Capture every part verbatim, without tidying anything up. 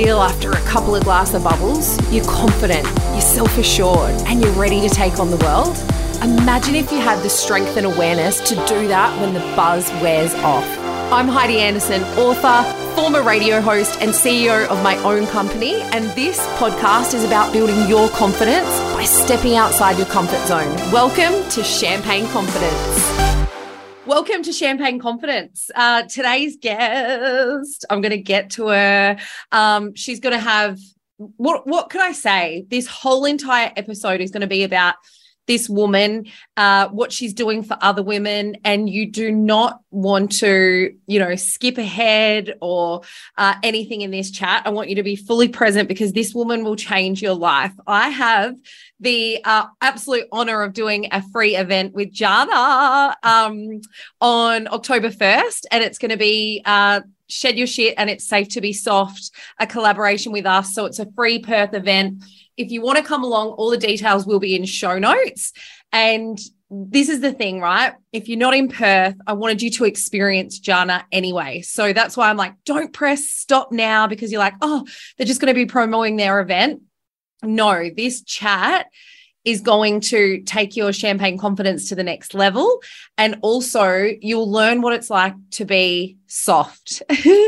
feel after a couple of glass of bubbles? You're confident, you're self-assured, and you're ready to take on the world? Imagine if you had the strength and awareness to do that when the buzz wears off. I'm Heidi Anderson, author, former radio host, and C E O of my own company, and this podcast is about building your confidence by stepping outside your comfort zone. Welcome to Champagne Confidence. Welcome to Champagne Confidence. Uh, today's guest, I'm going to get to her. Um, she's going to have, what, what can I say? This whole entire episode is going to be about this woman, uh, what she's doing for other women, and you do not want to, you know, skip ahead or uh, anything in this chat. I want you to be fully present because this woman will change your life. I have the uh, absolute honor of doing a free event with Jana um, on October first, and it's going to be uh, Shed Your Shit and It's Safe to Be Soft, a collaboration with us. So it's a free Perth event. If you want to come along, all the details will be in show notes. And this is the thing, right? If you're not in Perth, I wanted you to experience Jana anyway. So that's why I'm like, don't press stop now because you're like, oh, they're just going to be promoting their event. No, this chat is going to take your champagne confidence to the next level. And also you'll learn what it's like to be soft.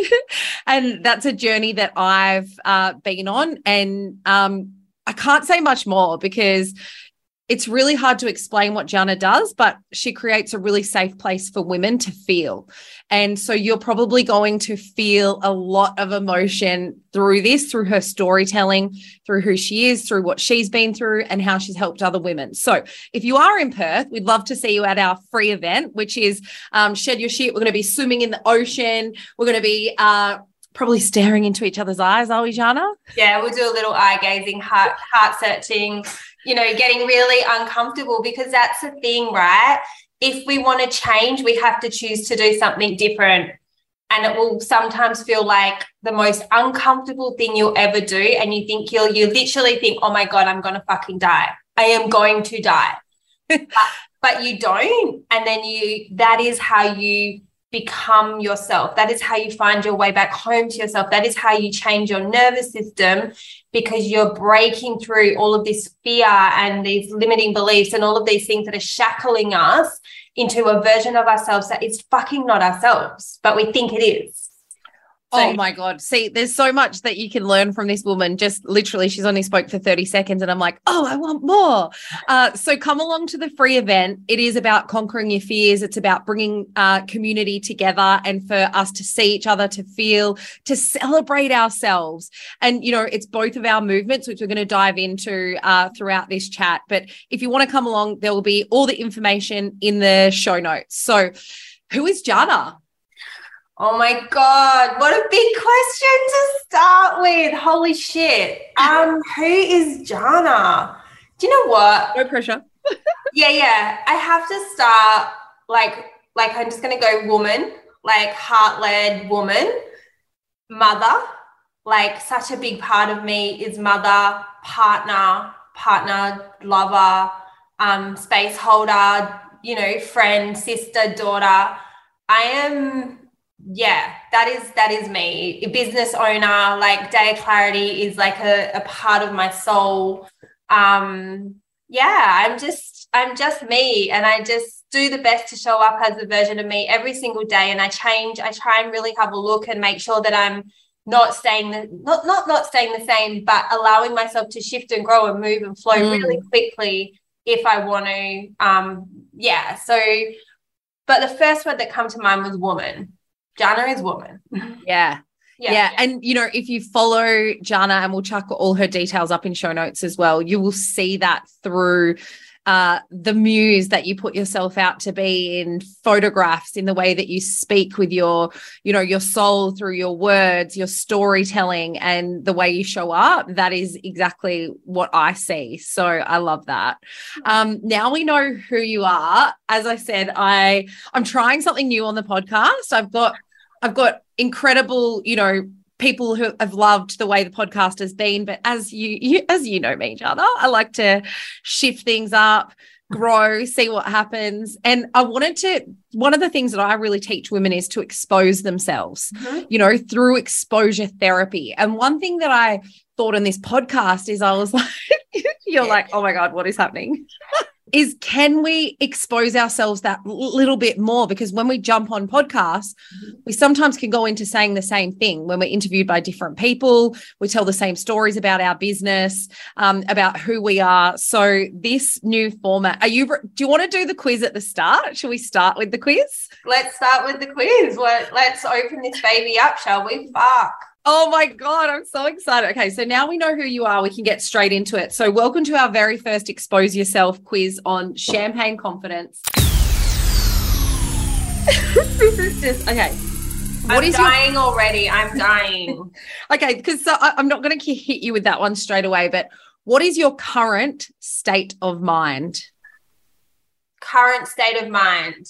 And that's a journey that I've uh, been on. And um, I can't say much more because it's really hard to explain what Jana does, but she creates a really safe place for women to feel. And so you're probably going to feel a lot of emotion through this, through her storytelling, through who she is, through what she's been through and how she's helped other women. So if you are in Perth, we'd love to see you at our free event, which is um, Shed Your Shit. We're going to be swimming in the ocean. We're going to be uh, probably staring into each other's eyes, are we, Jana? Yeah, we'll do a little eye gazing, heart heart searching, you know, getting really uncomfortable because that's the thing, right? If we want to change, we have to choose to do something different. And it will sometimes feel like the most uncomfortable thing you'll ever do. And you think you'll, you literally think, oh my God, I'm going to fucking die. I am going to die. but, but you don't. And then you, that is how you become yourself. That is how you find your way back home to yourself. That is how you change your nervous system because you're breaking through all of this fear and these limiting beliefs and all of these things that are shackling us into a version of ourselves that is fucking not ourselves, but we think it is. So, oh my God. See, there's so much that you can learn from this woman. Just literally, she's only spoke for thirty seconds and I'm like, oh, I want more. Uh, so come along to the free event. It is about conquering your fears. It's about bringing uh, community together and for us to see each other, to feel, to celebrate ourselves. And, you know, it's both of our movements, which we're going to dive into uh, throughout this chat. But if you want to come along, there will be all the information in the show notes. So who is Jana? Oh my God, what a big question to start with. Holy shit. Um, who is Jana? Do you know what? No pressure. yeah, yeah. I have to start like, like I'm just going to go woman, like heart-led woman, mother, like such a big part of me is mother, partner, partner, lover, um, space holder, you know, friend, sister, daughter. I am... Yeah, that is that is me. A business owner, like Day of Clarity is like a, a part of my soul. Um, yeah, I'm just I'm just me and I just do the best to show up as a version of me every single day. And I change, I try and really have a look and make sure that I'm not staying the not not not staying the same, but allowing myself to shift and grow and move and flow mm. really quickly if I want to. Um, yeah. So but the first word that come to mind was woman. Jana is woman. Yeah. Yeah, yeah. yeah. And, you know, if you follow Jana, and we'll chuck all her details up in show notes as well, you will see that through uh, the muse that you put yourself out to be in photographs, in the way that you speak with your, you know, your soul through your words, your storytelling and the way you show up. That is exactly what I see. So I love that. Um, now we know who you are. As I said, I, I'm trying something new on the podcast. I've got, I've got incredible, you know, people who have loved the way the podcast has been, but as you, you as you know me, Jana, I like to shift things up, grow, see what happens. And I wanted to, one of the things that I really teach women is to expose themselves, mm-hmm. you know, through exposure therapy. And one thing that I thought on this podcast is I was like, you're like, oh my God, what is happening? Is can we expose ourselves that little bit more? Because when we jump on podcasts, we sometimes can go into saying the same thing when we're interviewed by different people. We tell the same stories about our business, um, about who we are. So this new format, are you, do you want to do the quiz at the start? Shall we start with the quiz? Let's start with the quiz. Let's open this baby up, shall we? Fuck. Oh my God, I'm so excited. Okay, so now we know who you are. We can get straight into it. So welcome to our very first Expose Yourself quiz on Champagne Confidence. This is just, okay. What I'm is dying your... already. I'm dying. Okay, because so I, I'm not going to hit you with that one straight away, but what is your current state of mind? Current state of mind.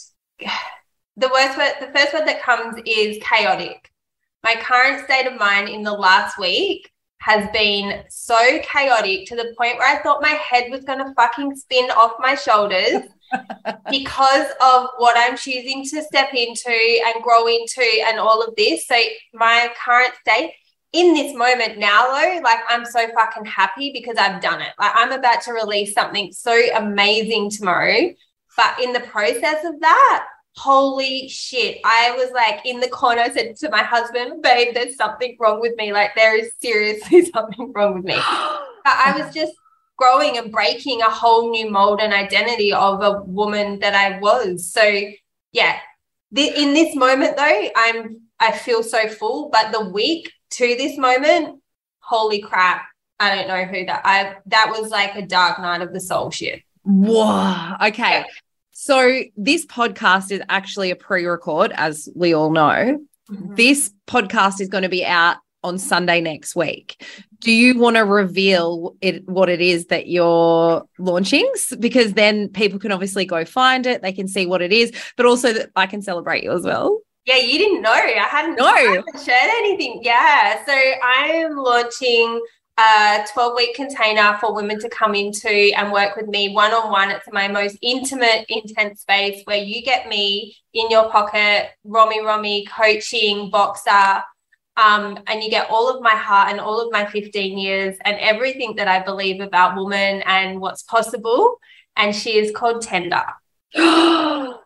The worst word, the first word that comes is chaotic. My current state of mind in the last week has been so chaotic to the point where I thought my head was going to fucking spin off my shoulders because of what I'm choosing to step into and grow into and all of this. So my current state in this moment now, though, like I'm so fucking happy because I've done it. Like I'm about to release something so amazing tomorrow. But in the process of that, holy shit, I was like in the corner, I said to my husband, babe, there's something wrong with me. Like there is seriously something wrong with me. But I was just growing and breaking a whole new mold and identity of a woman that I was. So yeah, the, in this moment though, I'm, I feel so full, but the week to this moment, holy crap, I don't know who that, I, that was like a dark night of the soul shit. Whoa. Okay. Yeah. So this podcast is actually a pre-record, as we all know. Mm-hmm. This podcast is going to be out on Sunday next week. Do you want to reveal it, what it is that you're launching? Because then people can obviously go find it. They can see what it is, but also that I can celebrate you as well. Yeah, you didn't know. I hadn't, no. I hadn't shared anything. Yeah. So I am launching a twelve-week container for women to come into and work with me one-on-one. It's my most intimate, intense space where you get me in your pocket, Romy Romy, coaching, boxer, um, and you get all of my heart and all of my fifteen years and everything that I believe about women and what's possible. And she is called Tender. Oh,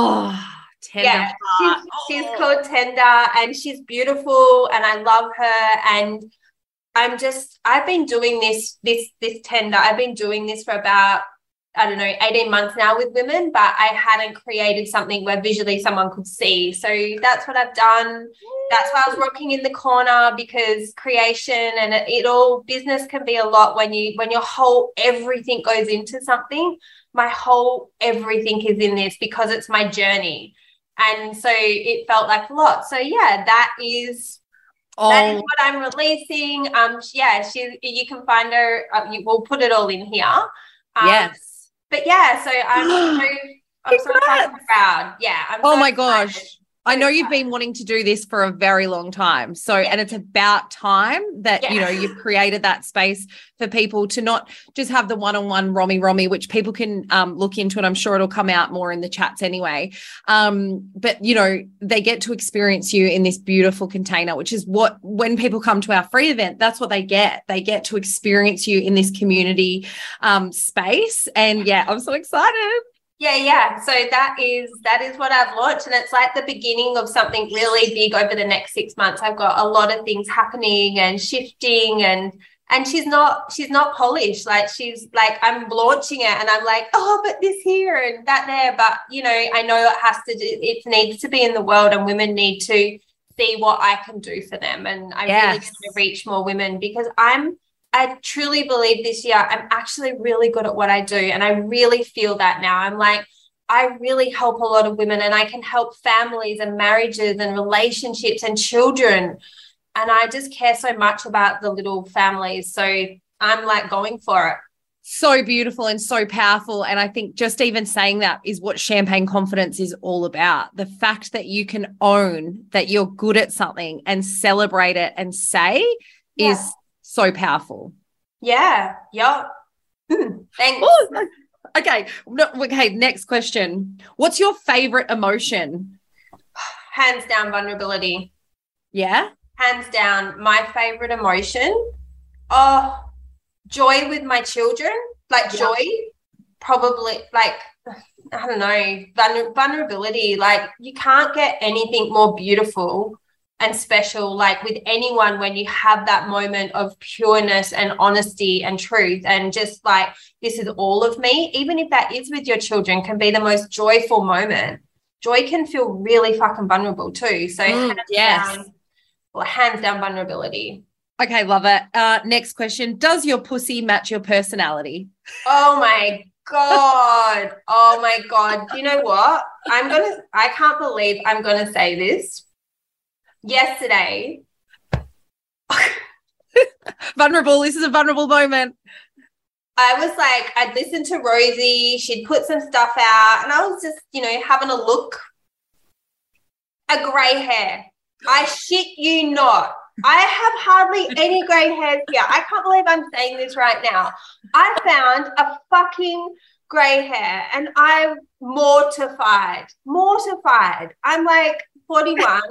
Tender. Yeah, she's, she's called Tender and she's beautiful and I love her. And I'm just, I've been doing this, this, this tender. I've been doing this for about, I don't know, eighteen months now with women, but I hadn't created something where visually someone could see. So that's what I've done. That's why I was rocking in the corner, because creation and it, it all, business can be a lot when you, when your whole, everything goes into something. My whole everything is in this because it's my journey. And so it felt like a lot. So yeah, that is, Oh. that is what I'm releasing. Um, yeah, she. You can find her. Uh, you, we'll put it all in here. Um, yes. But yeah, so I'm so I'm so fucking proud. Yeah. I'm oh so my excited. gosh. I know you've been wanting to do this for a very long time. So, yeah. And it's about time that, yeah. you know, you've created that space for people to not just have the one-on-one Romy Romy, which people can um, look into, and I'm sure it'll come out more in the chats anyway. Um, but, you know, they get to experience you in this beautiful container, which is what, when people come to our free event, that's what they get. They get to experience you in this community um, space. And yeah, I'm so excited. Yeah, yeah. So that is that is what I've launched, and it's like the beginning of something really big over the next six months. I've got a lot of things happening and shifting, and and she's not she's not polished. Like she's like I'm launching it, and I'm like, oh, but this here and that there. But you know, I know it has to. It needs to be in the world, and women need to see what I can do for them. And I yes. really want to reach more women because I'm. I truly believe this year I'm actually really good at what I do, and I really feel that now. I'm like, I really help a lot of women, and I can help families and marriages and relationships and children, and I just care so much about the little families. So I'm like going for it. So beautiful and so powerful. And I think just even saying that is what Champagne Confidence is all about. The fact that you can own that you're good at something and celebrate it and say yeah. is so powerful. Yeah. Yeah. Thanks. Ooh, Okay. No, okay. Next question. What's your favorite emotion? Hands down, vulnerability. Yeah. Hands down, my favorite emotion. Oh, joy with my children. Like yeah. joy, probably like, I don't know, vulner- vulnerability. Like you can't get anything more beautiful and special like with anyone when you have that moment of pureness and honesty and truth and just like, this is all of me. Even if that is with your children, can be the most joyful moment. Joy can feel really fucking vulnerable too. So mm, hands yes. down, well, hands down vulnerability. Okay, love it. Uh, next question. Does your pussy match your personality? Oh my God. Oh my God. You know what? I'm going to, I can't believe I'm going to say this. Yesterday. Vulnerable. This is a vulnerable moment. I was like, I'd listened to Rosie. She'd put some stuff out and I was just, you know, having a look. A grey hair. I shit you not. I have hardly any grey hairs here. I can't believe I'm saying this right now. I found a fucking grey hair and I'm mortified. Mortified. I'm like forty-one.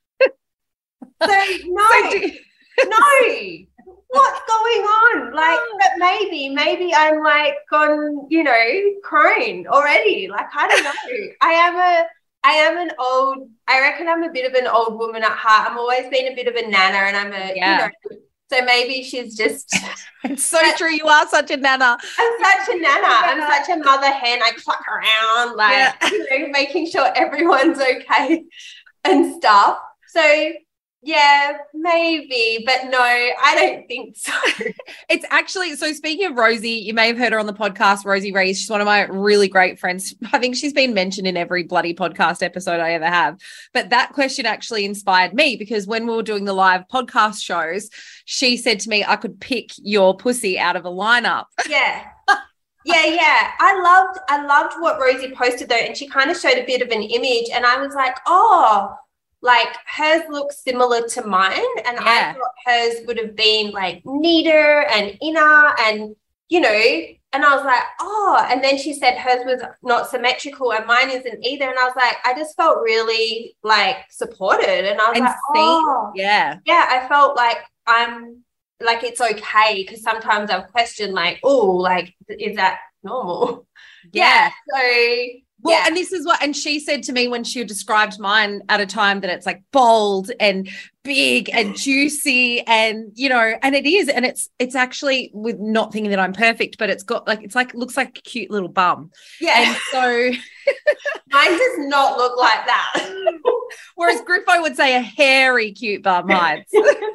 So no, so you- no. What's going on? Like, but maybe, maybe I'm like gone, you know, crone already. Like, I don't know. I am a, I am an old, I reckon I'm a bit of an old woman at heart. I'm always been a bit of a nana and I'm a, yeah. you know, so maybe she's just. It's so true. You are such a nana. I'm such a nana. I'm such a mother hen. I cluck around, like, yeah. you know, making sure everyone's okay and stuff. So, yeah, maybe, but no, I don't think so. It's actually, so speaking of Rosie, you may have heard her on the podcast, Rosie Rees. She's one of my really great friends. I think she's been mentioned in every bloody podcast episode I ever have. But that question actually inspired me because when we were doing the live podcast shows, she said to me, I could pick your pussy out of a lineup. Yeah. Yeah, yeah. I loved, I loved what Rosie posted though. And she kind of showed a bit of an image and I was like, oh, like hers looks similar to mine and yeah. I thought hers would have been like neater and inner and, you know, and I was like, oh, and then she said hers was not symmetrical and mine isn't either. And I was like, I just felt really like supported and I was and like, seen, oh, yeah. Yeah, I felt like I'm like, it's okay because sometimes I've questioned like, oh, like, is that normal? Yeah. yeah so Well, yeah. and this is what, and she said to me when she described mine at a time that it's like bold and big and juicy and, you know, and it is. And it's, it's actually with not thinking that I'm perfect, but it's got like, it's like, looks like a cute little bum. Yeah. And so mine does not look like that. Whereas Griffo would say a hairy, cute bum hides.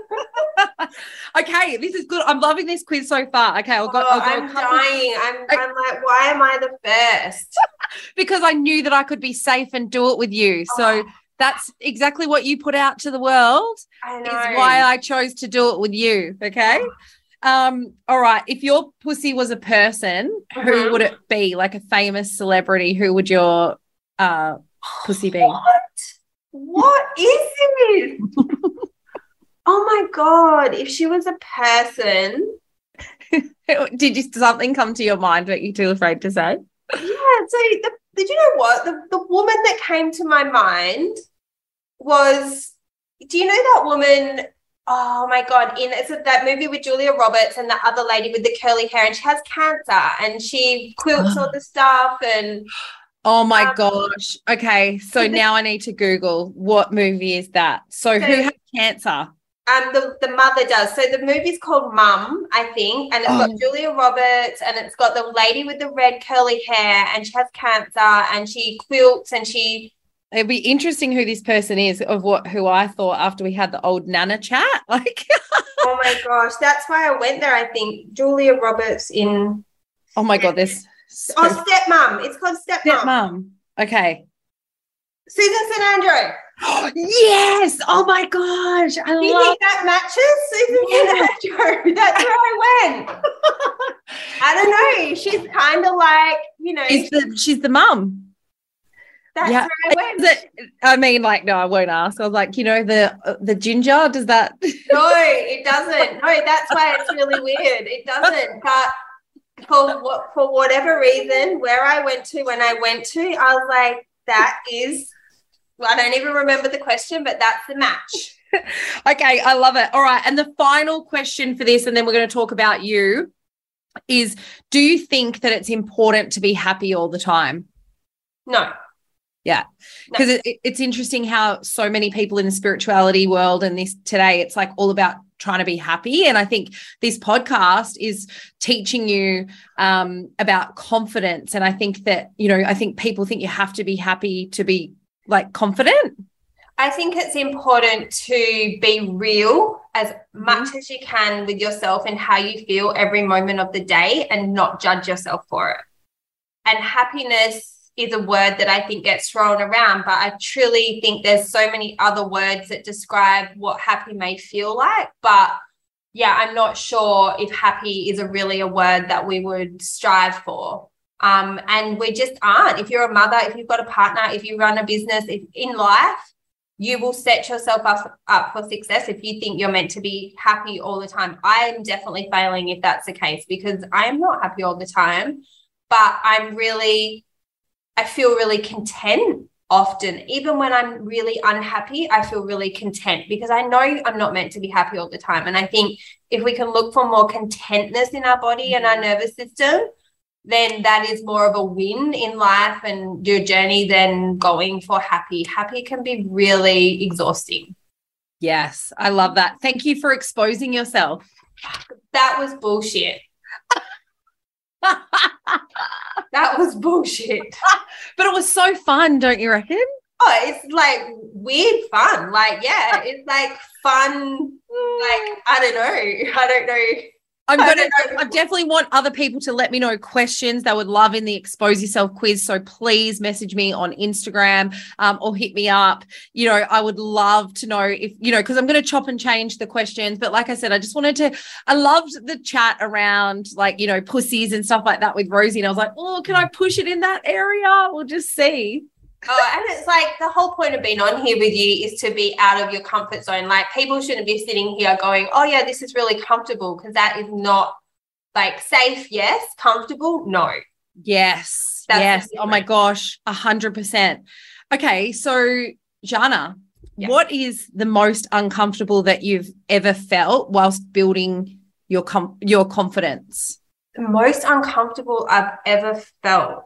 Okay, this is good. I'm loving this quiz so far. Okay, I'll go. Oh, I'll go I'm dying. I'm, I, I'm like, why am I the first? Because I knew that I could be safe and do it with you. So oh. that's exactly what you put out to the world. I know. Is why I chose to do it with you. Okay. Um. All right. If your pussy was a person, mm-hmm. who would it be? Like a famous celebrity? Who would your uh pussy be? What? What is this? Oh my God, if she was a person. Did you something come to your mind that you're too afraid to say? Yeah, so the, did you know what? The, the woman that came to my mind was, do you know that woman, oh my God, in it's that movie with Julia Roberts and the other lady with the curly hair and she has cancer and she quilts all the stuff and. Oh my um, gosh. Okay, so the, now I need to Google what movie is that. So, so who has cancer? Um, the, the mother does. So the movie's called Mum, I think, and it's oh. got Julia Roberts and it's got the lady with the red curly hair and she has cancer and she quilts and she... It'd be interesting who this person is of what who I thought after we had the old Nana chat. Like, oh my gosh, that's why I went there, I think. Julia Roberts in... Oh my God, this... So... Oh, Stepmom. It's called Stepmom. Stepmom. Okay. Susan Saint Andrew. Yes. Oh my gosh. I Do you love think that matches Susan Saint Andrew? That's where I went. I don't know. She's kind of like, you know. She's the, she's the mum. That's yeah. where I went. It, I mean, like, no, I won't ask. I was like, you know, the uh, the ginger, does that? No, it doesn't. No, that's why it's really weird. It doesn't. But for what for whatever reason, where I went to when I went to, I was like, that is, well, I don't even remember the question, but that's the match. Okay, I love it. All right. And the final question for this, and then we're going to talk about you, is do you think that it's important to be happy all the time? No. Yeah, because no. it, it's interesting how so many people in the spirituality world and this today, it's like all about trying to be happy. And I think this podcast is teaching you um, about confidence. And I think that, you know, I think people think you have to be happy to be like confident. I think it's important to be real as much as you can with yourself and how you feel every moment of the day and not judge yourself for it. And happiness is a word that I think gets thrown around, but I truly think there's so many other words that describe what happy may feel like. But yeah, I'm not sure if happy is a really a word that we would strive for. Um, and we just aren't. If you're a mother, if you've got a partner, if you run a business, if in life, you will set yourself up, up for success if you think you're meant to be happy all the time. I'm definitely failing if that's the case, because I'm not happy all the time, but I'm really, I feel really content often. Even when I'm really unhappy, I feel really content because I know I'm not meant to be happy all the time. And I think if we can look for more contentness in our body and our nervous system, then that is more of a win in life and your journey than going for happy. Happy can be really exhausting. Yes, I love that. Thank you for exposing yourself. That was bullshit. That was bullshit. But it was so fun, don't you reckon? Oh, it's like weird fun. Like, yeah, it's like fun. Like, I don't know. I don't know. I'm going to, I definitely want other people to let me know questions they would love in the Expose Yourself quiz. So please message me on Instagram um, or hit me up. You know, I would love to know if, you know, because I'm going to chop and change the questions. But like I said, I just wanted to, I loved the chat around like, you know, pussies and stuff like that with Rosie. And I was like, oh, can I push it in that area? We'll just see. Oh, and it's like the whole point of being on here with you is to be out of your comfort zone. Like people shouldn't be sitting here going, oh yeah, this is really comfortable, because that is not like safe. Yes. Comfortable. No. Yes. That's yes. Oh my gosh. A hundred percent. Okay. So Jana, yeah. What is the most uncomfortable that you've ever felt whilst building your, com- your confidence? The most uncomfortable I've ever felt.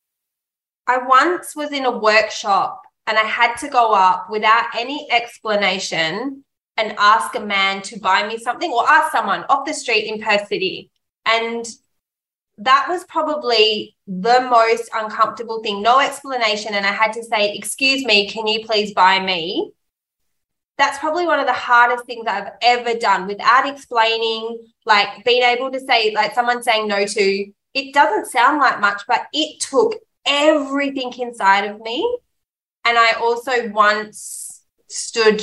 I once was in a workshop and I had to go up without any explanation and ask a man to buy me something, or ask someone off the street in Perth City. And that was probably the most uncomfortable thing. No explanation. And I had to say, excuse me, can you please buy me? That's probably one of the hardest things I've ever done without explaining, like being able to say, like someone saying no to, it doesn't sound like much, but it took everything inside of me. And I also once stood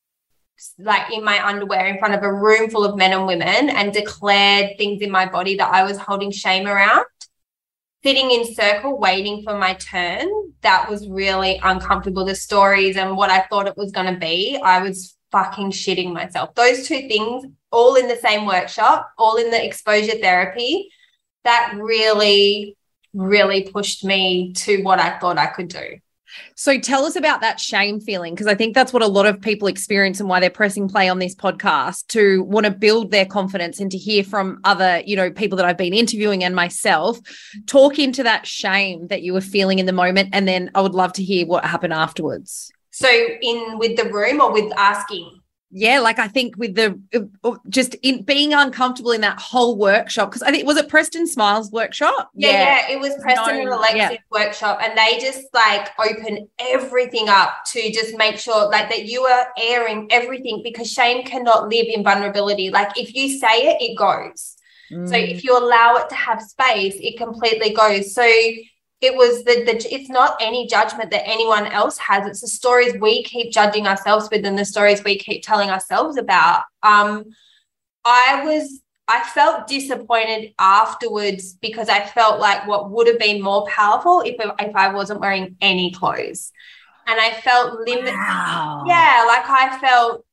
like in my underwear in front of a room full of men and women and declared things in my body that I was holding shame around, sitting in circle waiting for my turn. That was really uncomfortable. The stories and what I thought it was going to be, I was fucking shitting myself. Those two things all in the same workshop, all in the exposure therapy, that really really pushed me to what I thought I could do. So tell us about that shame feeling, because I think that's what a lot of people experience and why they're pressing play on this podcast, to want to build their confidence and to hear from other, you know, people that I've been interviewing and myself. Talk into that shame that you were feeling in the moment, and then I would love to hear what happened afterwards. So in with the room or with asking? Yeah, like I think with the just in being uncomfortable in that whole workshop, because I think, was it Preston Smiles workshop? Yeah, yeah, yeah, it was Preston no, and Alexis yeah. workshop, and they just like open everything up to just make sure like that you are airing everything, because shame cannot live in vulnerability. Like if you say it, it goes. Mm. So if you allow it to have space, it completely goes. So it was the, the, it's not any judgment that anyone else has. It's the stories we keep judging ourselves with and the stories we keep telling ourselves about. Um, I was, I felt disappointed afterwards, because I felt like what would have been more powerful if, if I wasn't wearing any clothes. And I felt limited. Wow. Yeah. Like I felt,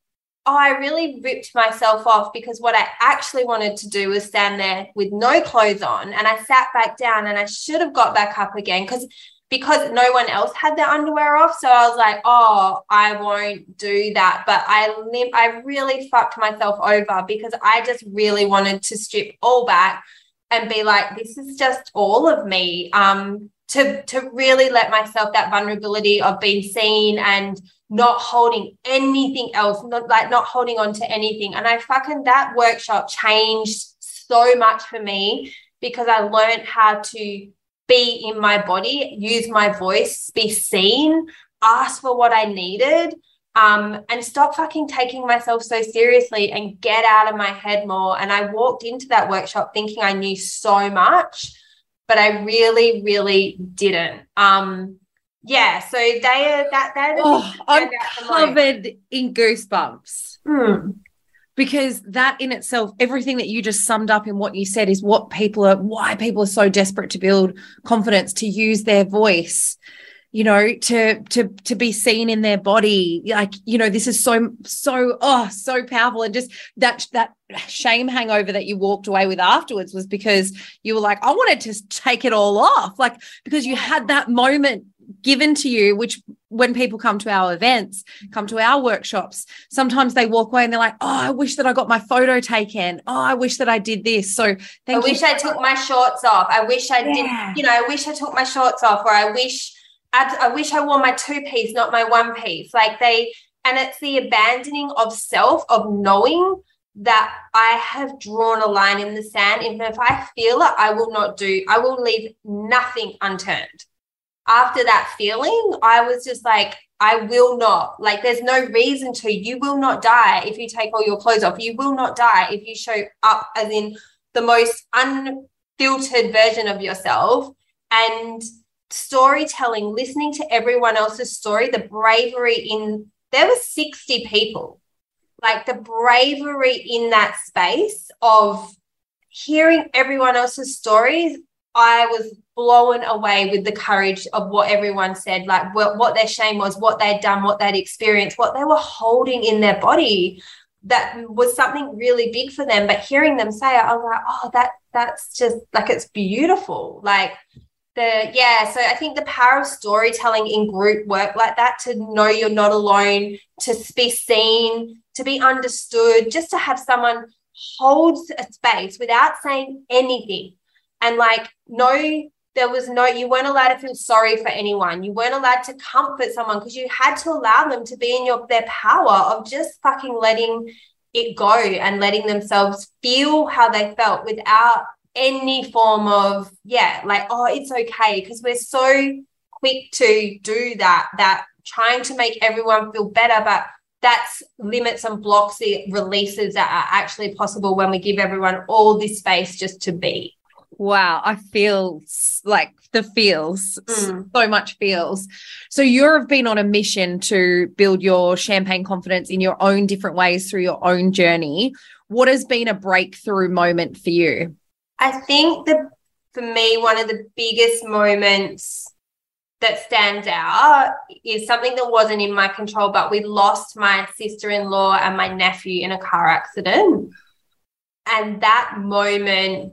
oh, I really ripped myself off, because what I actually wanted to do was stand there with no clothes on, and I sat back down, and I should have got back up again because because no one else had their underwear off. So I was like, oh, I won't do that. But I lim- I really fucked myself over because I just really wanted to strip all back and be like, this is just all of me. Um, to, to really let myself that vulnerability of being seen and not holding anything else, not like not holding on to anything. And I fucking, that workshop changed so much for me because I learned how to be in my body, use my voice, be seen, ask for what I needed, um, and stop fucking taking myself so seriously and get out of my head more. And I walked into that workshop thinking I knew so much, but I really, really didn't. Um, yeah, so they are that that oh, I'm covered in goosebumps. Hmm. Because that in itself, everything that you just summed up in what you said is what people are, why people are so desperate to build confidence, to use their voice, you know, to to to be seen in their body. Like, you know, this is so, so, oh, so powerful. And just that, that shame hangover that you walked away with afterwards was because you were like, I wanted to take it all off. Like, because you had that moment given to you, which when people come to our events, come to our workshops, sometimes they walk away and they're like, oh, I wish that I got my photo taken. Oh, I wish that I did this. So thank I you. wish I took my shorts off. I wish I Yeah. did, you know, I wish I took my shorts off, or I wish, I, I wish I wore my two piece, not my one piece. Like they, and it's the abandoning of self, of knowing that I have drawn a line in the sand. Even if I feel it, I will not do, I will leave nothing unturned. After that feeling, I was just like, I will not, like, there's no reason to. You will not die if you take all your clothes off. You will not die if you show up as in the most unfiltered version of yourself. And storytelling, listening to everyone else's story, the bravery in, there were sixty people, like the bravery in that space of hearing everyone else's stories. I was blown away with the courage of what everyone said, like what, what their shame was, what they'd done, what they'd experienced, what they were holding in their body that was something really big for them. But hearing them say it, I was like, oh, that that's just like, it's beautiful. Like the, yeah. So I think the power of storytelling in group work like that, to know you're not alone, to be seen, to be understood, just to have someone hold a space without saying anything. And like, no, there was no, you weren't allowed to feel sorry for anyone. You weren't allowed to comfort someone because you had to allow them to be in your their power of just fucking letting it go and letting themselves feel how they felt without any form of, yeah, like, oh, it's okay. Because we're so quick to do that, that trying to make everyone feel better, but that's limits and blocks the releases that are actually possible when we give everyone all this space just to be. Wow, I feel like the feels, Mm. so much feels. So you've been on a mission to build your champagne confidence in your own different ways through your own journey. What has been a breakthrough moment for you? I think the for me, one of the biggest moments that stands out is something that wasn't in my control, but we lost my sister-in-law and my nephew in a car accident. And that moment,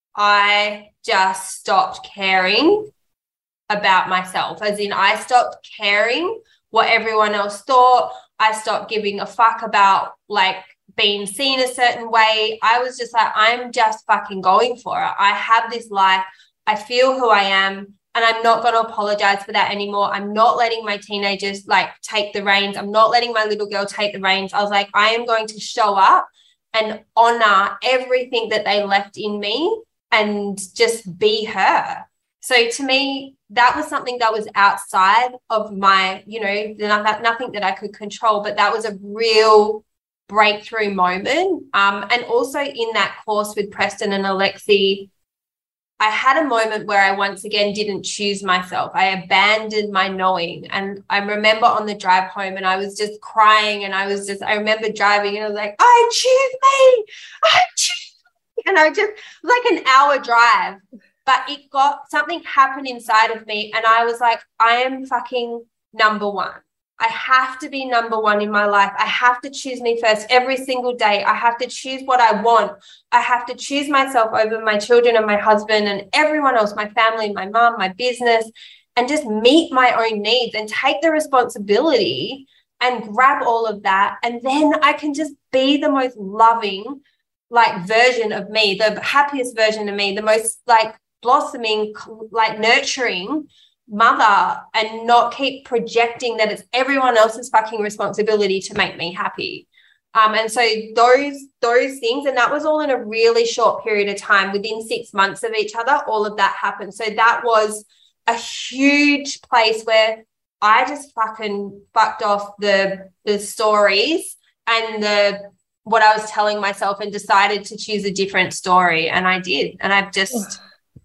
I just stopped caring about myself, as in I stopped caring what everyone else thought. I stopped giving a fuck about like being seen a certain way. I was just like, I'm just fucking going for it. I have this life. I feel who I am, and I'm not going to apologize for that anymore. I'm not letting my teenagers like take the reins. I'm not letting my little girl take the reins. I was like, I am going to show up and honor everything that they left in me and just be her. So to me, that was something that was outside of my, you know, nothing that I could control, but that was a real breakthrough moment. Um, and also in that course with Preston and Alexi, I had a moment where I once again didn't choose myself. I abandoned my knowing. And I remember on the drive home and I was just crying, and I was just, I remember driving and I was like, I choose me, I choose. And I just, like an hour drive, but it got, something happened inside of me. And I was like, I am fucking number one. I have to be number one in my life. I have to choose me first every single day. I have to choose what I want. I have to choose myself over my children and my husband and everyone else, my family, my mom, my business, and just meet my own needs and take the responsibility and grab all of that. And then I can just be the most loving, like, version of me, the happiest version of me, the most like blossoming, like nurturing mother, and not keep projecting that it's everyone else's fucking responsibility to make me happy. Um, and so those those things, and that was all in a really short period of time, within six months of each other, all of that happened. So that was a huge place where I just fucking fucked off the the stories and the what I was telling myself, and decided to choose a different story. And I did. And I've just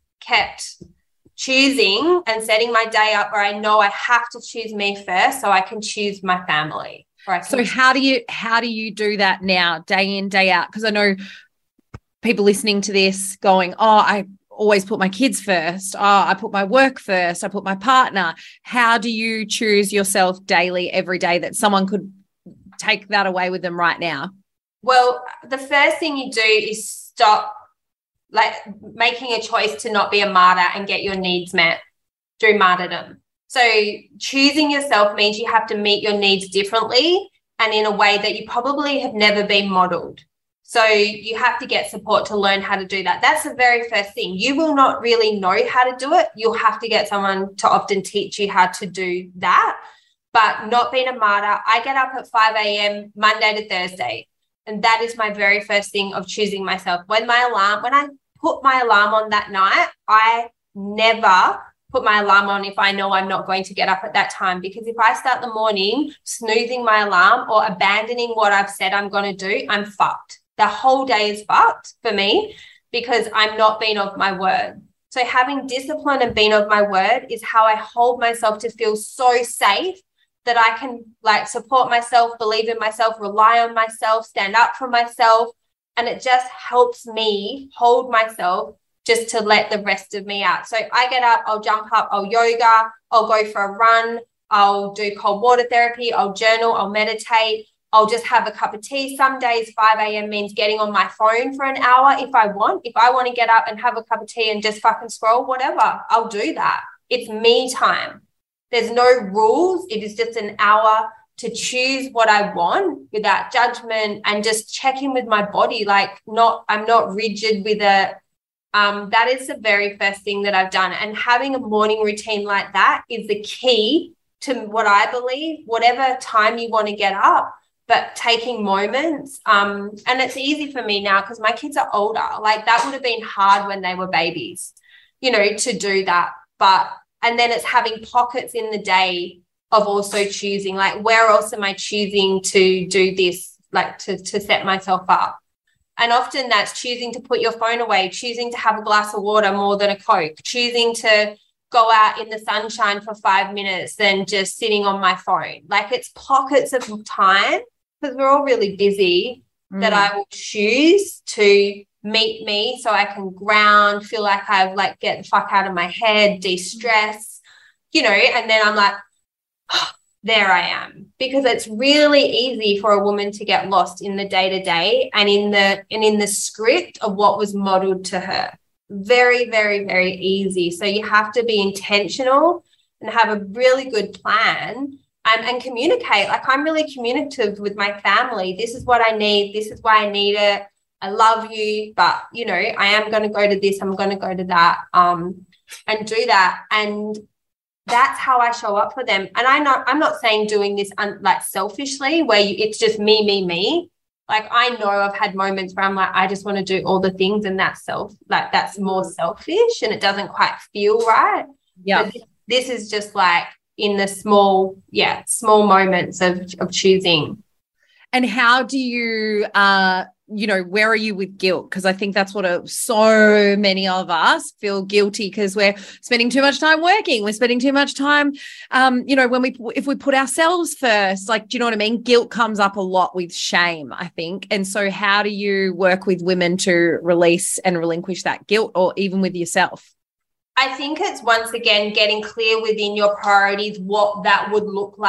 kept choosing and setting my day up where I know I have to choose me first so I can choose my family. So how do you how do you do that now, day in, day out? Because I know people listening to this going, oh, I always put my kids first. Oh, I put my work first. I put my partner. How do you choose yourself daily, every day, that someone could take that away with them right now? Well, the first thing you do is stop like making a choice to not be a martyr and get your needs met through martyrdom. So choosing yourself means you have to meet your needs differently and in a way that you probably have never been modeled. So you have to get support to learn how to do that. That's the very first thing. You will not really know how to do it. You'll have to get someone to often teach you how to do that. But not being a martyr, I get up at five a.m. Monday to Thursday. And that is my very first thing of choosing myself. When my alarm, when I put my alarm on that night, I never put my alarm on if I know I'm not going to get up at that time. Because if I start the morning snoozing my alarm or abandoning what I've said I'm going to do, I'm fucked. The whole day is fucked for me because I'm not being of my word. So having discipline and being of my word is how I hold myself to feel so safe that I can like support myself, believe in myself, rely on myself, stand up for myself. And it just helps me hold myself just to let the rest of me out. So I get up, I'll jump up, I'll yoga, I'll go for a run, I'll do cold water therapy, I'll journal, I'll meditate, I'll just have a cup of tea. Some days five a.m. means getting on my phone for an hour if I want. If I want to get up and have a cup of tea and just fucking scroll, whatever, I'll do that. It's me time. There's no rules. It is just an hour to choose what I want without judgment and just check in with my body. Like not, I'm not rigid with it. Um, that is the very first thing that I've done. And having a morning routine like that is the key to what I believe, whatever time you want to get up, but taking moments. Um, and it's easy for me now because my kids are older. Like that would have been hard when they were babies, you know, to do that. But and then it's having pockets in the day of also choosing, like, where else am I choosing to do this, like to, to set myself up? And often that's choosing to put your phone away, choosing to have a glass of water more than a Coke, choosing to go out in the sunshine for five minutes than just sitting on my phone. Like it's pockets of time because we're all really busy mm. that I will choose to meet me so I can ground, feel like I've like get the fuck out of my head, de-stress, you know, and then I'm like, oh, there I am. Because it's really easy for a woman to get lost in the day-to-day and in the and in the script of what was modeled to her. Very, very, very easy. So you have to be intentional and have a really good plan and, and communicate. Like I'm really communicative with my family. This is what I need. This is why I need it. I love you, but, you know, I am going to go to this, I'm going to go to that, um, and do that. And that's how I show up for them. And I know I'm not saying doing this un, like selfishly where you, it's just me, me, me. Like I know I've had moments where I'm like, I just want to do all the things and that's self, like that's more selfish and it doesn't quite feel right. Yeah. This, this is just like in the small, yeah, small moments of, of choosing. And how do you, uh, you know, where are you with guilt? Because I think that's what a, so many of us feel guilty because we're spending too much time working. We're spending too much time, um, you know, when we, if we put ourselves first, like, do you know what I mean? Guilt comes up a lot with shame, I think. And so how do you work with women to release and relinquish that guilt or even with yourself? I think it's once again getting clear within your priorities what that would look like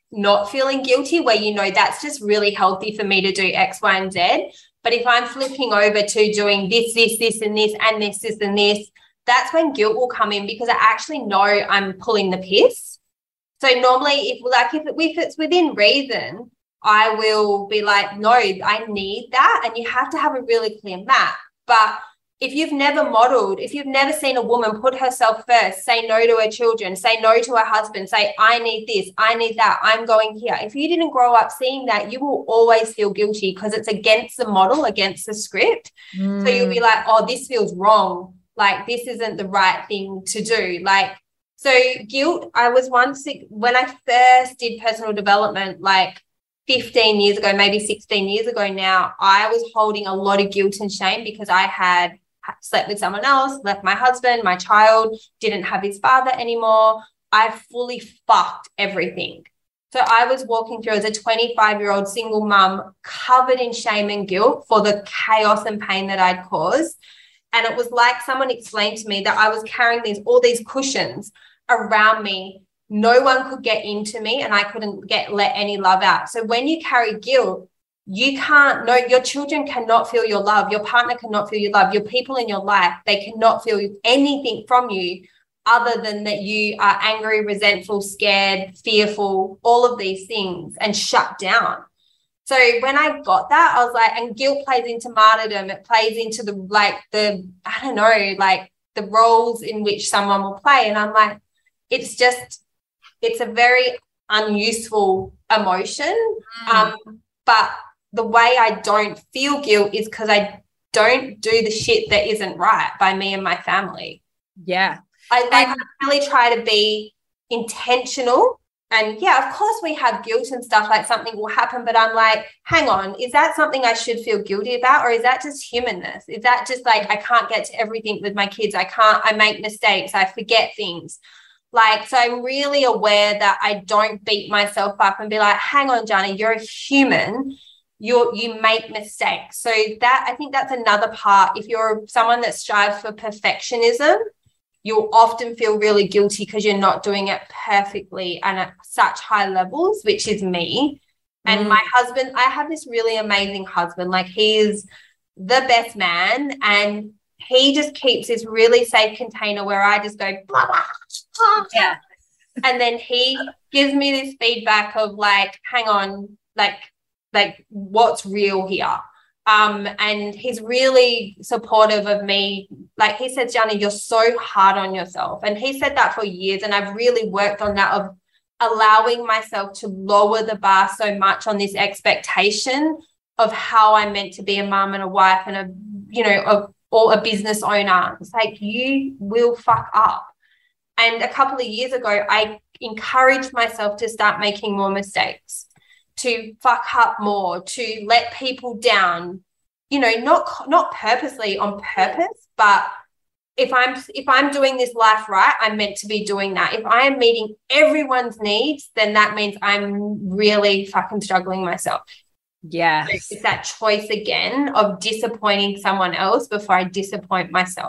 not feeling guilty, where you know that's just really healthy for me to do X, Y, and Z. But if I'm flipping over to doing this, this, this, and this, and this, this, and this, that's when guilt will come in, because I actually know I'm pulling the piss. So normally, if like if, if it's within reason, I will be like, no, I need that. And you have to have a really clear map. But if you've never modeled, if you've never seen a woman put herself first, say no to her children, say no to her husband, say, I need this, I need that, I'm going here. If you didn't grow up seeing that, you will always feel guilty, because it's against the model, against the script. Mm. So you'll be like, oh, this feels wrong. Like, this isn't the right thing to do. Like, so guilt, I was once, when I first did personal development, like fifteen years ago, maybe sixteen years ago now, I was holding a lot of guilt and shame because I had slept with someone else, left my husband, my child, didn't have his father anymore. I fully fucked everything. So I was walking through as a twenty-five-year-old single mum, covered in shame and guilt for the chaos and pain that I'd caused. And it was like someone explained to me that I was carrying these all these cushions around me. No one could get into me, and I couldn't get let any love out. So when you carry guilt, you can't know, your children cannot feel your love. Your partner cannot feel your love. Your people in your life, they cannot feel anything from you other than that you are angry, resentful, scared, fearful, all of these things, and shut down. So when I got that, I was like, and guilt plays into martyrdom. It plays into the, like the, I don't know, like the roles in which someone will play. And I'm like, it's just, it's a very unuseful emotion. Mm. Um, but the way I don't feel guilt is because I don't do the shit that isn't right by me and my family. Yeah. I, like, I really try to be intentional. And yeah, of course we have guilt and stuff, like something will happen, but I'm like, hang on, is that something I should feel guilty about? Or is that just humanness? Is that just like, I can't get to everything with my kids. I can't, I make mistakes. I forget things. Like, so I'm really aware that I don't beat myself up and be like, hang on, Gianni, you're a human. You you make mistakes. So that, I think that's another part. If you're someone that strives for perfectionism, you'll often feel really guilty because you're not doing it perfectly and at such high levels, which is me. And mm. my husband, I have this really amazing husband. Like, he is the best man, and he just keeps this really safe container where I just go, blah, blah, blah. Yeah. And then he gives me this feedback of like, hang on, like, like what's real here? Um, and he's really supportive of me. Like, he says, Gianni, you're so hard on yourself. And he said that for years. And I've really worked on that, of allowing myself to lower the bar so much on this expectation of how I'm meant to be a mom and a wife and a, you know, a, or a business owner. It's like, you will fuck up. And a couple of years ago, I encouraged myself to start making more mistakes, to fuck up more, to let people down, you know, not not purposely on purpose, but if I'm if I'm doing this life right, I'm meant to be doing that. If I am meeting everyone's needs, then that means I'm really fucking struggling myself. Yeah. It's that choice again of disappointing someone else before I disappoint myself.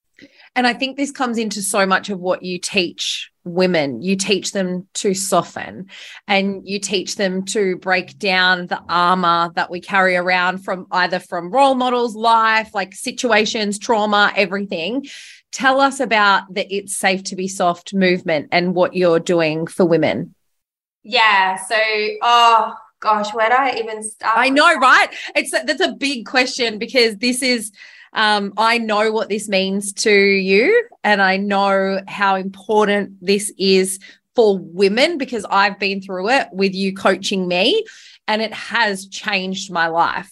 And I think this comes into so much of what you teach women. You teach them to soften, and you teach them to break down the armor that we carry around from either from role models, life, like situations, trauma, everything. Tell us about the It's Safe to Be Soft movement and what you're doing for women. Yeah. So, oh gosh, where do I even start? I know, right? It's that's a big question, because this is, Um, I know what this means to you, and I know how important this is for women, because I've been through it with you coaching me, and it has changed my life.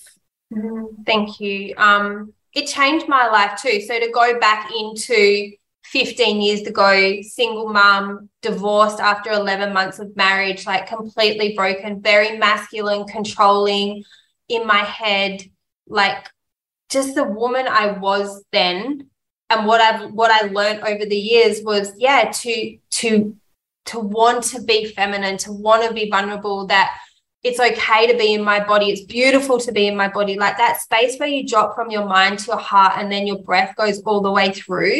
Thank you. Um, it changed my life too. So to go back into fifteen years ago, single mom, divorced after eleven months of marriage, like completely broken, very masculine, controlling in my head, like just the woman I was then, and what I've what I learned over the years was, yeah, to to to want to be feminine, to want to be vulnerable, that it's okay to be in my body, it's beautiful to be in my body, like that space where you drop from your mind to your heart and then your breath goes all the way through.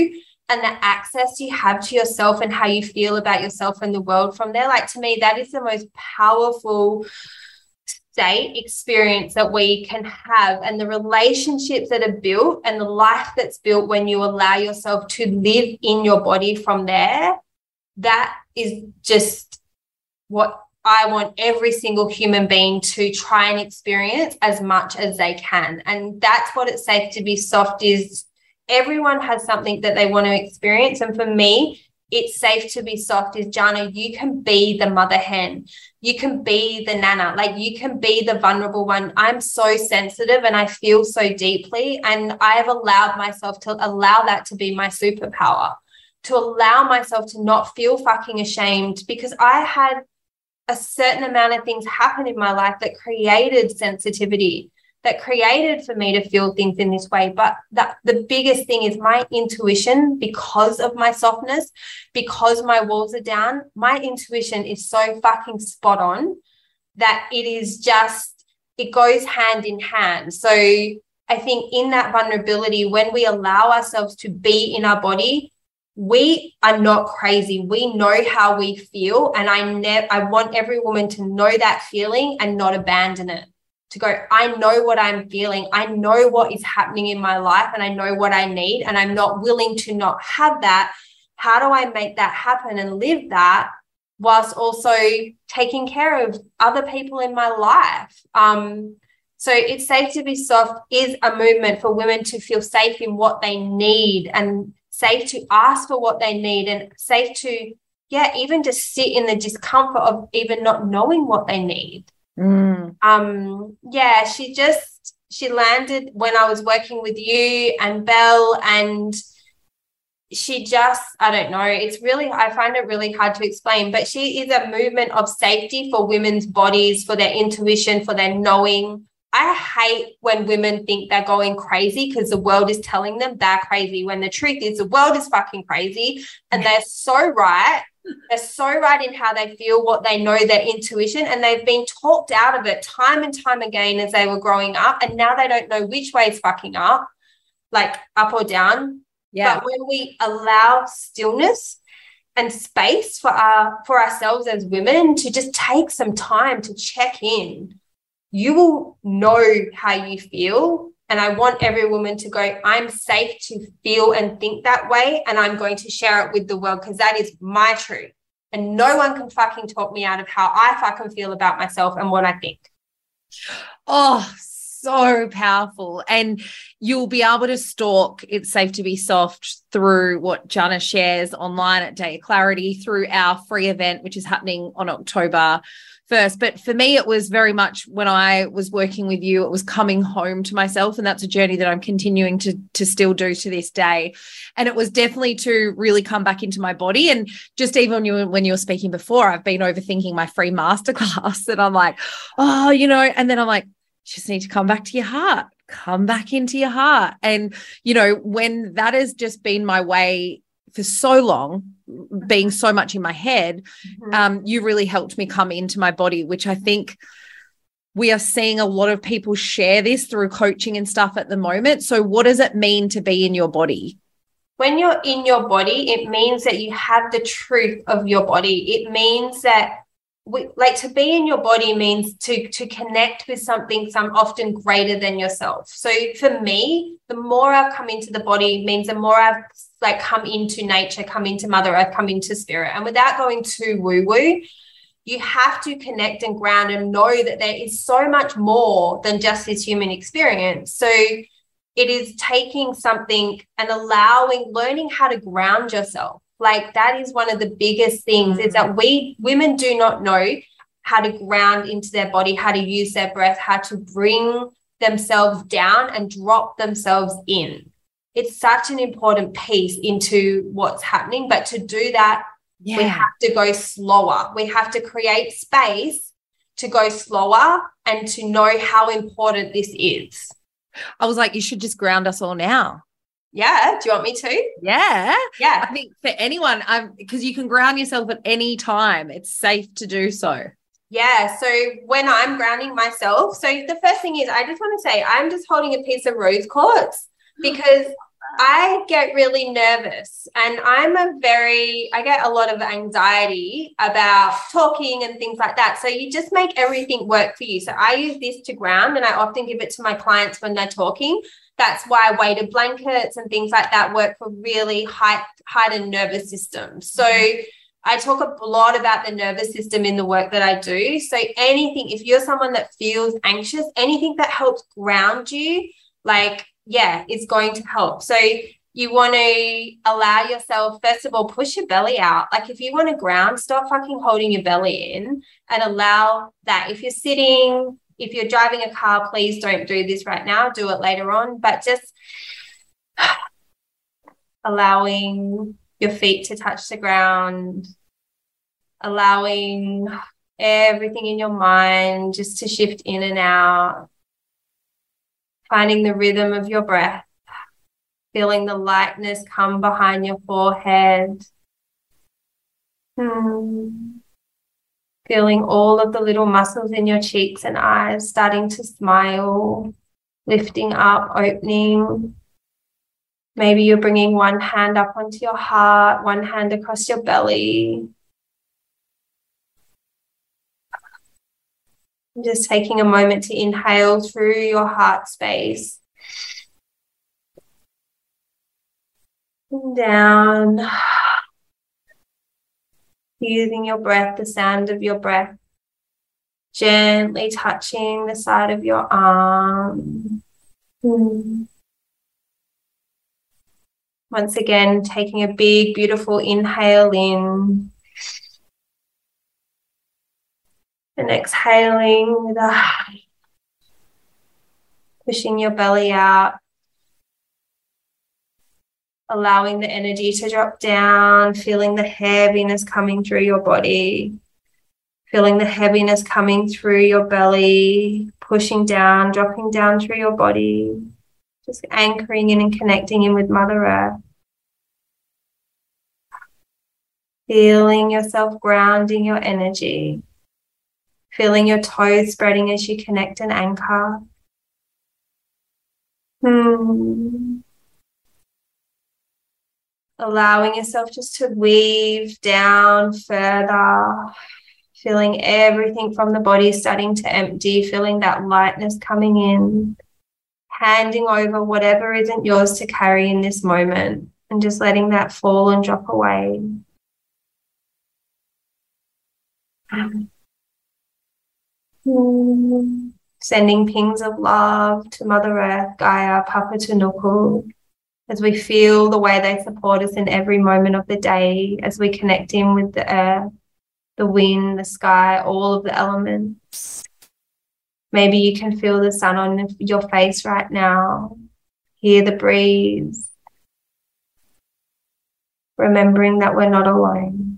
and the access you have to yourself and how you feel about yourself and the world from there, like to me, that is the most powerful state experience that we can have. And the relationships that are built and the life that's built when you allow yourself to live in your body from there, that is just what I want every single human being to try and experience as much as they can. And that's what it's safe to be soft is. Everyone has something that they want to experience. And for me, it's safe to be soft is, Jana, you can be the mother hen. You can be the nana. Like you can be the vulnerable one. I'm so sensitive and I feel so deeply. And I've allowed myself to allow that to be my superpower, to allow myself to not feel fucking ashamed, because I had a certain amount of things happen in my life that created sensitivity, that created for me to feel things in this way. But that the biggest thing is my intuition, because of my softness, because my walls are down, my intuition is so fucking spot on that it is just, it goes hand in hand. So I think in that vulnerability, when we allow ourselves to be in our body, we are not crazy. We know how we feel. And I never, I want every woman to know that feeling and not abandon it. To go, I know what I'm feeling. I know what is happening in my life and I know what I need, and I'm not willing to not have that. How do I make that happen and live that whilst also taking care of other people in my life? Um, so it's safe to be soft is a movement for women to feel safe in what they need and safe to ask for what they need and safe to, yeah, even just sit in the discomfort of even not knowing what they need. Mm. Um, yeah, she just, she landed when I was working with you and Belle, and she just, I don't know, it's really, I find it really hard to explain, but she is a movement of safety for women's bodies, for their intuition, for their knowing. I hate when women think they're going crazy because the world is telling them they're crazy, when the truth is the world is fucking crazy, and they're so right. They're so right in how they feel, what they know, their intuition, and they've been talked out of it time and time again as they were growing up, and now they don't know which way is fucking up, like up or down. Yeah. But when we allow stillness and space for our for ourselves as women to just take some time to check in, you will know how you feel. And I want every woman to go, I'm safe to feel and think that way, and I'm going to share it with the world because that is my truth. And no one can fucking talk me out of how I fucking feel about myself and what I think. Oh, so powerful. And you'll be able to stalk It's Safe to Be Soft through what Jana shares online at Day of Clarity, through our free event, which is happening on October first. But for me, it was very much when I was working with you, it was coming home to myself. And that's a journey that I'm continuing to, to still do to this day. And it was definitely to really come back into my body. And just even when you, when you were speaking before, I've been overthinking my free masterclass, and I'm like, oh, you know, and then I'm like, just need to come back to your heart, come back into your heart. And, you know, when that has just been my way for so long, being so much in my head, mm-hmm. um, you really helped me come into my body, which I think we are seeing a lot of people share this through coaching and stuff at the moment. So what does it mean to be in your body? When you're in your body, it means that you have the truth of your body. It means that we, like to be in your body means to, to connect with something some often greater than yourself. So for me, the more I've come into the body means the more I've like come into nature, come into Mother Earth, come into spirit. And without going too woo-woo, you have to connect and ground and know that there is so much more than just this human experience. So it is taking something and allowing, learning how to ground yourself. Like that is one of the biggest things, is that we women do not know how to ground into their body, how to use their breath, how to bring themselves down and drop themselves in. It's such an important piece into what's happening. But to do that, yeah. we have to go slower. We have to create space to go slower and to know how important this is. I was like, you should just ground us all now. Yeah. Do you want me to? Yeah. Yeah. I think for anyone, um, because you can ground yourself at any time. It's safe to do so. Yeah. So when I'm grounding myself, so the first thing is I just want to say I'm just holding a piece of rose quartz because I get really nervous, and I'm a very, I get a lot of anxiety about talking and things like that. So you just make everything work for you. So I use this to ground, and I often give it to my clients when they're talking. That's why weighted blankets and things like that work for really high, heightened nervous systems. So I talk a lot about the nervous system in the work that I do. So anything, if you're someone that feels anxious, anything that helps ground you, like, yeah, it's going to help. So you want to allow yourself, first of all, push your belly out. Like if you want to ground, stop fucking holding your belly in and allow that. If you're sitting, if you're driving a car, please don't do this right now. Do it later on. But just allowing your feet to touch the ground, allowing everything in your mind just to shift in and out, finding the rhythm of your breath, feeling the lightness come behind your forehead, hmm. feeling all of the little muscles in your cheeks and eyes starting to smile, lifting up, opening. Maybe you're bringing one hand up onto your heart, one hand across your belly. Just taking a moment to inhale through your heart space. And down. Using your breath, the sound of your breath, gently touching the side of your arm. Mm. Once again, taking a big, beautiful inhale in. And exhaling with a pushing your belly out. Allowing the energy to drop down, feeling the heaviness coming through your body. Feeling the heaviness coming through your belly, pushing down, dropping down through your body. Just anchoring in and connecting in with Mother Earth. Feeling yourself grounding your energy. Feeling your toes spreading as you connect and anchor. Hmm. Allowing yourself just to weave down further. Feeling everything from the body starting to empty. Feeling that lightness coming in. Handing over whatever isn't yours to carry in this moment. And just letting that fall and drop away. Mm. Sending pings of love to Mother Earth, Gaia, Papa Tunuku, as we feel the way they support us in every moment of the day, as we connect in with the earth, the wind, the sky, all of the elements. Maybe you can feel the sun on your face right now, hear the breeze, remembering that we're not alone.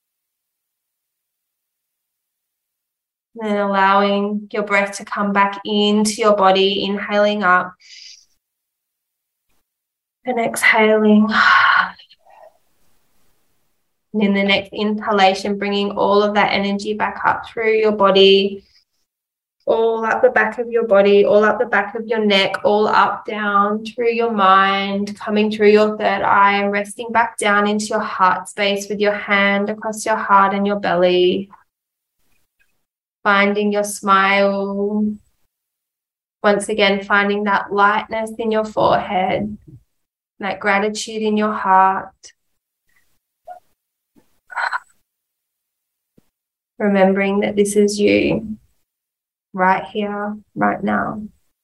And allowing your breath to come back into your body, inhaling up and exhaling. And in the next inhalation, bringing all of that energy back up through your body, all up the back of your body, all up the back of your neck, all up, down through your mind, coming through your third eye and resting back down into your heart space with your hand across your heart and your belly. Finding your smile. Once again, finding that lightness in your forehead, that gratitude in your heart. Remembering that this is you, right here, right now.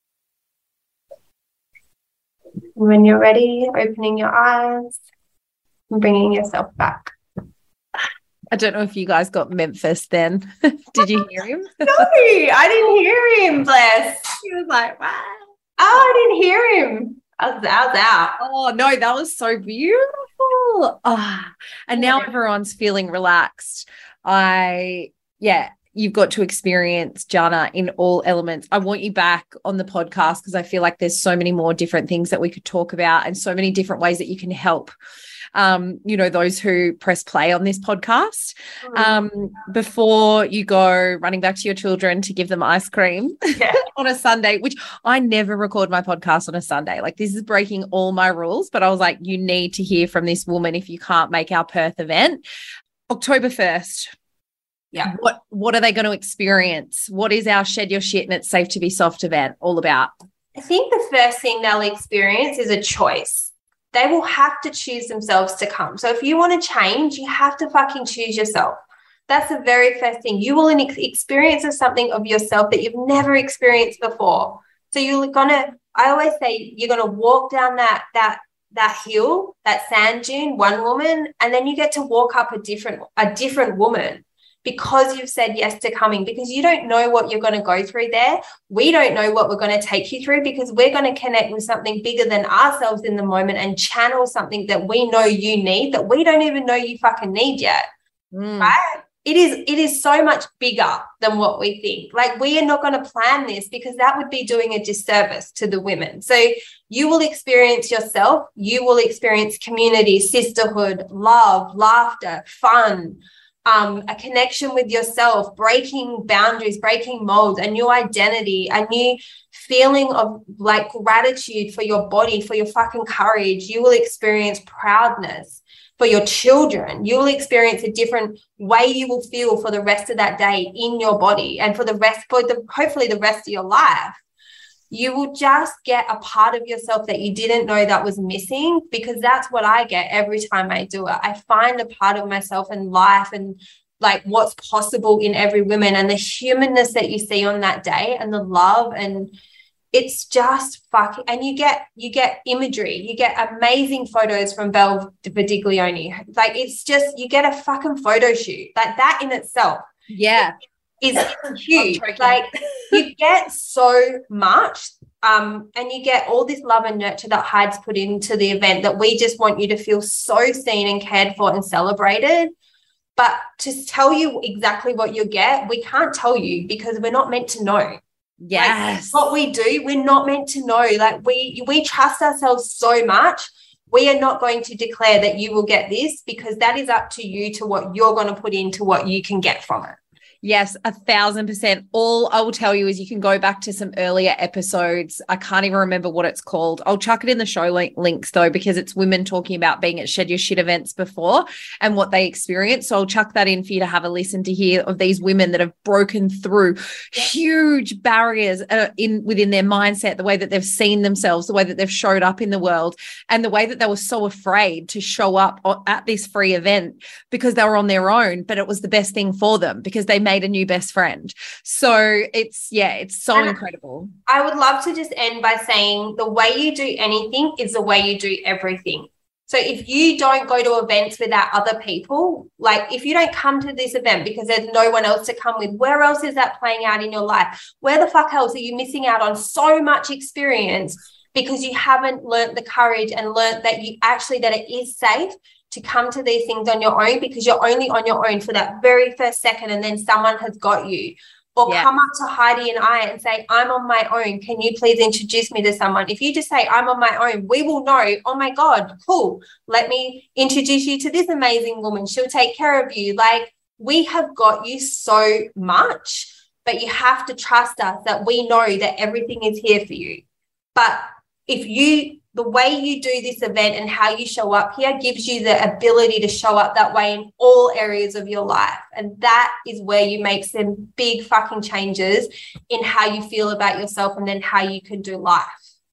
And when you're ready, opening your eyes and bringing yourself back. I don't know if you guys got Memphis then. Did you hear him? No, I didn't hear him, bless. He was like, wow. Oh, I didn't hear him. I was, I was out. Oh, no, that was so beautiful. Oh, and now everyone's feeling relaxed. I, yeah, you've got to experience Jana in all elements. I want you back on the podcast because I feel like there's so many more different things that we could talk about and so many different ways that you can help um, you know, those who press play on this podcast. Um, before you go running back to your children to give them ice cream Yeah. on a Sunday, which I never record my podcast on a Sunday. Like, this is breaking all my rules, but I was like, you need to hear from this woman if you can't make our Perth event. October first. Yeah. What what are they going to experience? What is our Shed Your Shit and It's Safe to Be Soft event all about? I think the first thing they'll experience is a choice. They will have to choose themselves to come. So if you want to change, you have to fucking choose yourself. That's the very first thing. You will experience something of yourself that you've never experienced before. So you're gonna, I always say, you're gonna walk down that that that hill, that sand dune, one woman, and then you get to walk up a different a different woman, because you've said yes to coming, because you don't know what you're going to go through there. We don't know what we're going to take you through, because we're going to connect with something bigger than ourselves in the moment and channel something that we know you need, that we don't even know you fucking need yet. Mm. Right? It is, it is so much bigger than what we think. Like, we are not going to plan this, because that would be doing a disservice to the women. So you will experience yourself, you will experience community, sisterhood, love, laughter, fun, um, a connection with yourself, breaking boundaries, breaking molds, a new identity, a new feeling of like gratitude for your body, for your fucking courage. You will experience proudness for your children. You will experience a different way you will feel for the rest of that day in your body, and for the rest, for the hopefully the rest of your life. You will just get a part of yourself that you didn't know that was missing, because that's what I get every time I do it. I find a part of myself and life and like what's possible in every woman, and the humanness that you see on that day, and the love, and it's just fucking, and you get, you get imagery, you get amazing photos from Belle Vidiglione. Like, it's just, you get a fucking photo shoot. Like, that in itself. Yeah. Is huge. Like, you get so much, um, and you get all this love and nurture that Hyde's put into the event, that we just want you to feel so seen and cared for and celebrated. But to tell you exactly what you'll get, we can't tell you, because we're not meant to know. Yes. Like, what we do, we're not meant to know. Like, we we trust ourselves so much. We are not going to declare that you will get this, because that is up to you, to what you're going to put into what you can get from it. Yes, a thousand percent. All I will tell you is you can go back to some earlier episodes. I can't even remember what it's called. I'll chuck it in the show link, links though, because it's women talking about being at Shed Your Shit events before and what they experienced. So I'll chuck that in for you to have a listen to hear of these women that have broken through yeah. huge barriers uh, in within their mindset, the way that they've seen themselves, the way that they've showed up in the world, and the way that they were so afraid to show up at this free event because they were on their own, but it was the best thing for them, because they made made a new best friend. So it's, yeah, it's so and incredible. I would love to just end by saying, the way you do anything is the way you do everything. So if you don't go to events without other people, like if you don't come to this event because there's no one else to come with, where else is that playing out in your life? Where the fuck else are you missing out on so much experience because you haven't learnt the courage and learnt that you actually, that it is safe to come to these things on your own, because you're only on your own for that very first second, and then someone has got you. Or yeah. come up to Heidi and I and say, I'm on my own. Can you please introduce me to someone? If you just say, I'm on my own, we will know, oh my God, cool. Let me introduce you to this amazing woman. She'll take care of you. Like, we have got you so much, but you have to trust us that we know that everything is here for you. But if you, the way you do this event and how you show up here gives you the ability to show up that way in all areas of your life. And that is where you make some big fucking changes in how you feel about yourself, and then how you can do life.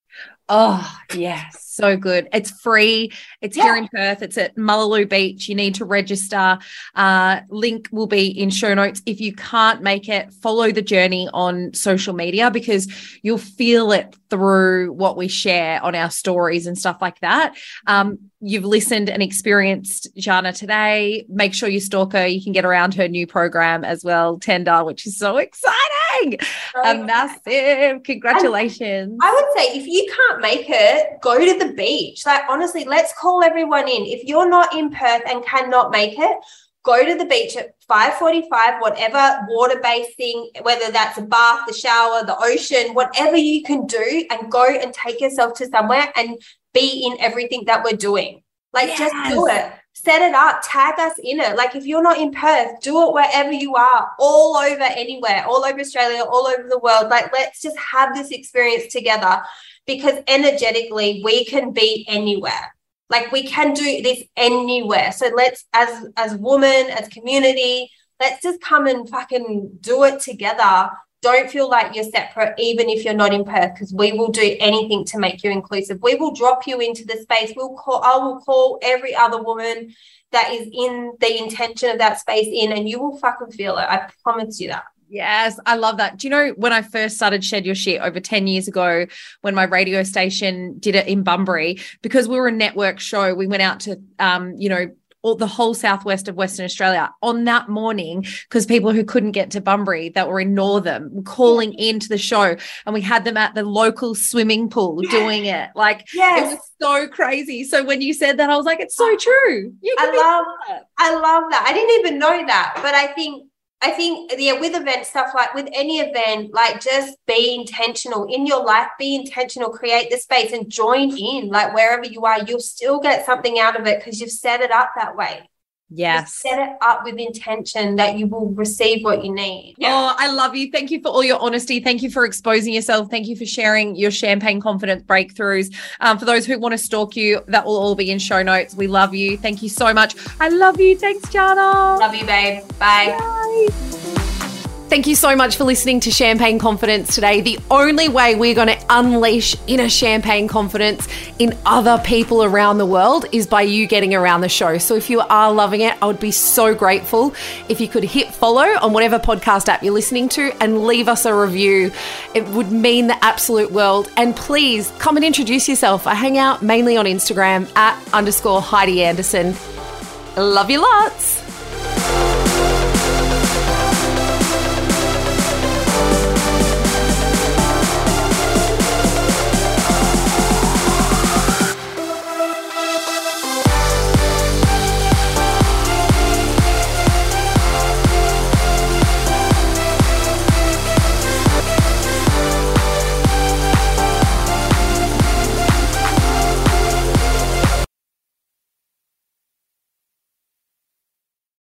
Oh, yes. So good. It's free. It's yeah. here in Perth. It's at Mullaloo Beach. You need to register. Uh, link will be in show notes. If you can't make it, follow the journey on social media, because you'll feel it through what we share on our stories and stuff like that. Um, you've listened and experienced Jana today. Make sure you stalk her. You can get around her new program as well, Tender, which is so exciting. So a massive congratulations. I would say, if you can't make it, go to the beach. Like, honestly, let's call everyone in. If you're not in Perth and cannot make it, go to the beach at five forty-five, whatever water-based thing, whether that's a bath, the shower, the ocean, whatever you can do, and go and take yourself to somewhere and be in everything that we're doing. Like, Yes. just do it. Set it up. Tag us in it. Like, if you're not in Perth, do it wherever you are, all over, anywhere, all over Australia, all over the world. Like, let's just have this experience together, because energetically we can be anywhere. Like, we can do this anywhere. So let's, as as women, as community, let's just come and fucking do it together. Don't feel like you're separate, even if you're not in Perth, because we will do anything to make you inclusive. We will drop you into the space. We'll call, I will call every other woman that is in the intention of that space in, and you will fucking feel it. I promise you that. Yes, I love that. Do you know, when I first started Shed Your Shit over ten years ago, when my radio station did it in Bunbury, because we were a network show, we went out to, um, you know, all the whole southwest of Western Australia on that morning, because people who couldn't get to Bunbury that were in Northam were calling into the show, and we had them at the local swimming pool doing it. Like, yes. It was so crazy. So when you said that, I was like, it's so true. You I can be love that. I love that. I didn't even know that, but I think I think, yeah, with events, stuff like with any event, like, just be intentional in your life, be intentional, create the space and join in. Like, wherever you are, you'll still get something out of it because you've set it up that way. Yes. You've set it up with intention that you will receive what you need. Yeah. Oh, I love you. Thank you for all your honesty. Thank you for exposing yourself. Thank you for sharing your champagne confidence breakthroughs. Um, for those who want to stalk you, that will all be in show notes. We love you. Thank you so much. I love you. Thanks, Jana. Love you, babe. Bye. Bye. Thank you so much for listening to Champagne Confidence today. The only way we're going to unleash inner champagne confidence in other people around the world is by you getting around the show. So if you are loving it, I would be so grateful if you could hit follow on whatever podcast app you're listening to and leave us a review. It would mean the absolute world. And please come and introduce yourself. I hang out mainly on Instagram at underscore Heidi Anderson. Love you lots.